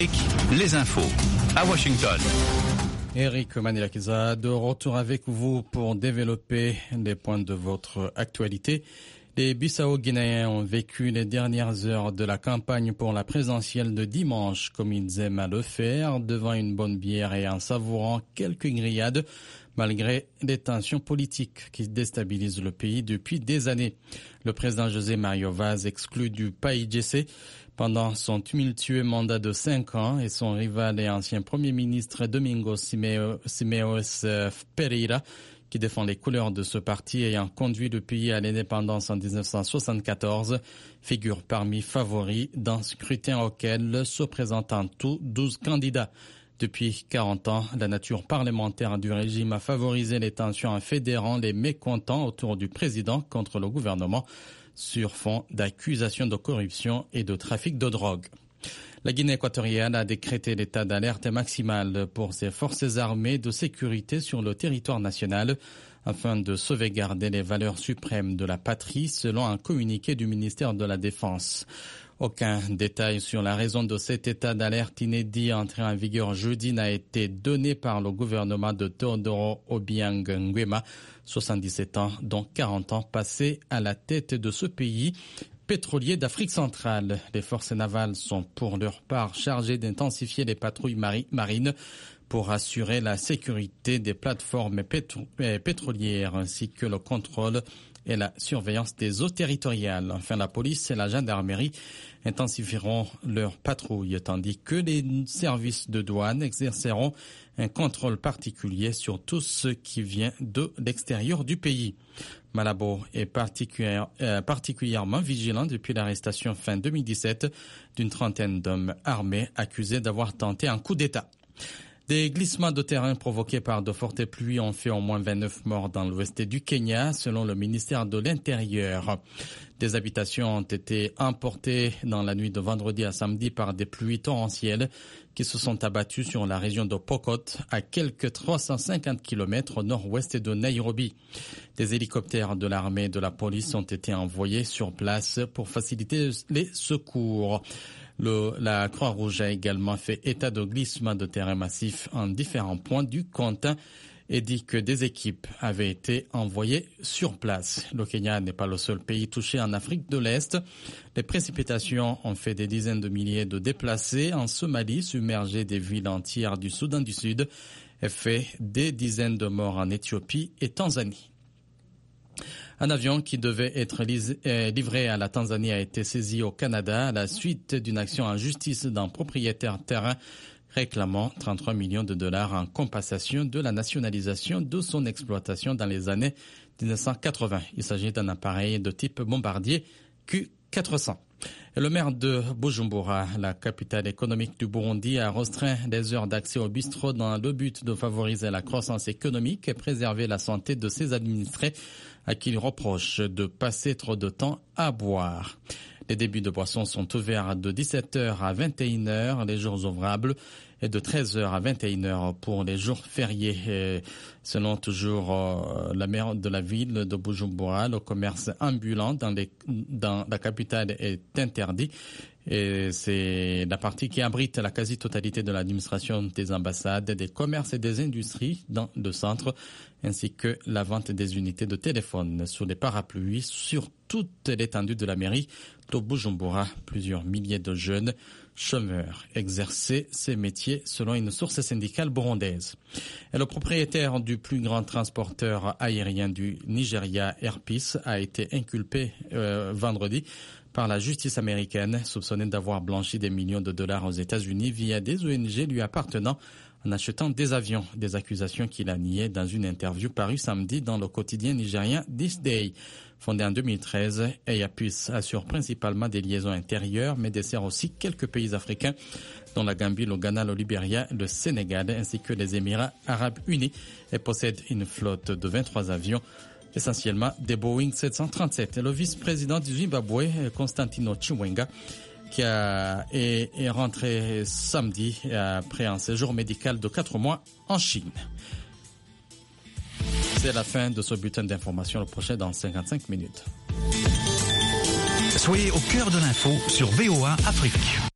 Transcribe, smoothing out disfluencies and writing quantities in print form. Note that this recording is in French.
Les infos à Washington. Eric Manilakiza, de retour avec vous pour développer des points de votre actualité. Les Bissau-Guinéens ont vécu les dernières heures de la campagne pour la présidentielle de dimanche, comme ils aiment à le faire, devant une bonne bière et en savourant quelques grillades, malgré les tensions politiques qui déstabilisent le pays depuis des années. Le président José Mario Vaz, exclu du PAIGC pendant son tumultueux mandat de 5 ans, et son rival et ancien premier ministre Domingos Simeões Pereira, qui défend les couleurs de ce parti ayant conduit le pays à l'indépendance en 1974, figure parmi favoris d'un scrutin auquel se présentent en tout 12 candidats. Depuis 40 ans, la nature parlementaire du régime a favorisé les tensions en fédérant les mécontents autour du président contre le gouvernement sur fond d'accusations de corruption et de trafic de drogue. La Guinée équatoriale a décrété l'état d'alerte maximale pour ses forces armées de sécurité sur le territoire national afin de sauvegarder les valeurs suprêmes de la patrie, selon un communiqué du ministère de la Défense. Aucun détail sur la raison de cet état d'alerte inédit entré en vigueur jeudi n'a été donné par le gouvernement de Teodoro Obiang Nguema, 77 ans, dont 40 ans passés à la tête de ce pays pétrolier d'Afrique centrale. Les forces navales sont pour leur part chargées d'intensifier les patrouilles marines pour assurer la sécurité des plateformes pétrolières ainsi que le contrôle et la surveillance des eaux territoriales. Enfin, la police et la gendarmerie intensifieront leurs patrouilles, tandis que les services de douane exerceront un contrôle particulier sur tout ce qui vient de l'extérieur du pays. Malabo est particulièrement vigilant depuis l'arrestation fin 2017 d'une trentaine d'hommes armés accusés d'avoir tenté un coup d'État. Des glissements de terrain provoqués par de fortes pluies ont fait au moins 29 morts dans l'ouest du Kenya, selon le ministère de l'Intérieur. Des habitations ont été emportées dans la nuit de vendredi à samedi par des pluies torrentielles qui se sont abattues sur la région de Pokot, à quelques 350 km au nord-ouest de Nairobi. Des hélicoptères de l'armée et de la police ont été envoyés sur place pour faciliter les secours. La Croix-Rouge a également fait état de glissements de terrain massifs en différents points du continent et dit que des équipes avaient été envoyées sur place. Le Kenya n'est pas le seul pays touché en Afrique de l'Est. Les précipitations ont fait des dizaines de milliers de déplacés en Somalie, submergé des villes entières du Soudan du Sud et fait des dizaines de morts en Éthiopie et Tanzanie. Un avion qui devait être livré à la Tanzanie a été saisi au Canada à la suite d'une action en justice d'un propriétaire terrain réclamant 33 millions de dollars en compensation de la nationalisation de son exploitation dans les années 1980. Il s'agit d'un appareil de type bombardier Q400. Et le maire de Bujumbura, la capitale économique du Burundi, a restreint les heures d'accès au bistrot dans le but de favoriser la croissance économique et préserver la santé de ses administrés à qui il reproche de passer trop de temps à boire. Les débits de boissons sont ouverts de 17h à 21h les jours ouvrables et de 13h à 21h pour les jours fériés. Et selon toujours la maire de la ville de Bujumbura, le commerce ambulant dans la capitale est interdit. Et c'est la partie qui abrite la quasi-totalité de l'administration des ambassades, des commerces et des industries dans le centre, ainsi que la vente des unités de téléphone sous les parapluies sur toute l'étendue de la mairie de Bujumbura. Plusieurs milliers de jeunes chômeurs exerçaient ces métiers selon une source syndicale burundaise. Et le propriétaire du plus grand transporteur aérien du Nigeria, Airpeace, a été inculpé vendredi par la justice américaine, soupçonné d'avoir blanchi des millions de dollars aux États-Unis via des ONG lui appartenant en achetant des avions. Des accusations qu'il a niées dans une interview parue samedi dans le quotidien nigérien This Day. Fondé en 2013, Airpeace assure principalement des liaisons intérieures, mais dessert aussi quelques pays africains, dont la Gambie, le Ghana, le Libéria, le Sénégal, ainsi que les Émirats arabes unis, et possède une flotte de 23 avions, essentiellement des Boeing 737. Le vice-président du Zimbabwe, Constantino Chiwenga, qui est rentré samedi après un séjour médical de 4 mois en Chine. C'est la fin de ce bulletin d'information. Le prochain dans 55 minutes. Soyez au cœur de l'info sur VOA Afrique.